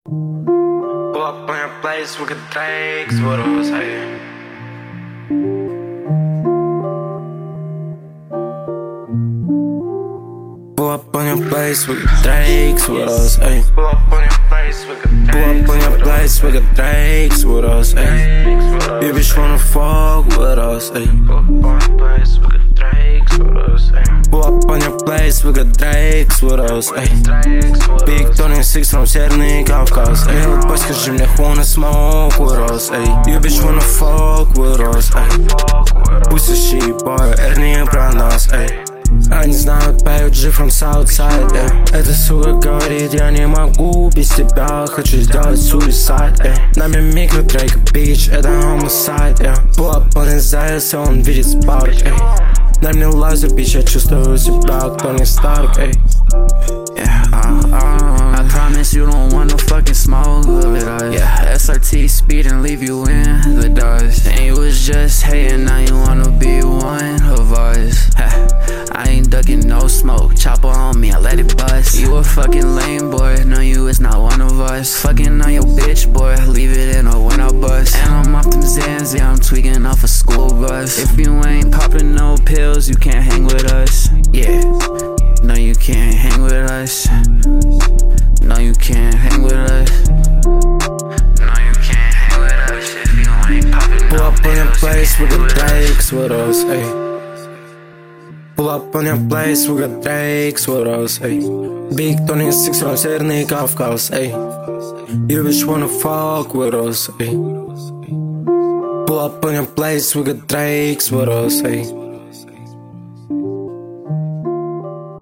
Pull up on your place, we got drakes with us, hey. Pull up on your place, we got drakes with us, hey. Pull up on your place, we got drakes. Pull up on your place, we got drakes with us, hey. You bitch wanna fuck with us, hey. Pull up on your place, we got drakes with us, hey. Pull up on your place, we got drakes with us, ey. Big Tony 6 from Северный Кавказ, ey. Boy, скажи мне, who wanna smoke with us, ey. You bitch wanna fuck with us, ey. Пусть ищи, boy, это не про нас, ey. Они знают, поют G from Southside, yeah. Эта сука говорит, я не могу без тебя, хочу сделать suicide, yeah. На мне микротрек, bitch, это homicide, yeah. Pull up on his ass, он видит спарк, yeah. Дай мне лазер, bitch, я чувствую себя, Тони Старк, эй. I promise you don't want no fucking smoke with us. Yeah, SRT speed and leave you in the dust. And you was just hating, now you wanna be one of us. I ain't ducking no smoke, chopper on me, I let it bust. You a fucking lame boy, no you is not one of us. Fucking on your bitch boy, leave it in or when I bust. And I'm off them Zans, yeah, I'm tweaking off a school bus. If you ain't popping no pills, you can't hang with us. Yeah, no you can't hang with us. No you can't hang with us. No you can't hang with us if you ain't popping no pills. Pull up on your place, we got drakes with us, ey. Pull up on your place, we got drakes with us, ey. Big Tony 6 from Северный Кавказ, ey. You bitch wanna fuck with us, ey. Pull up on your place, we got drakes with us, ey.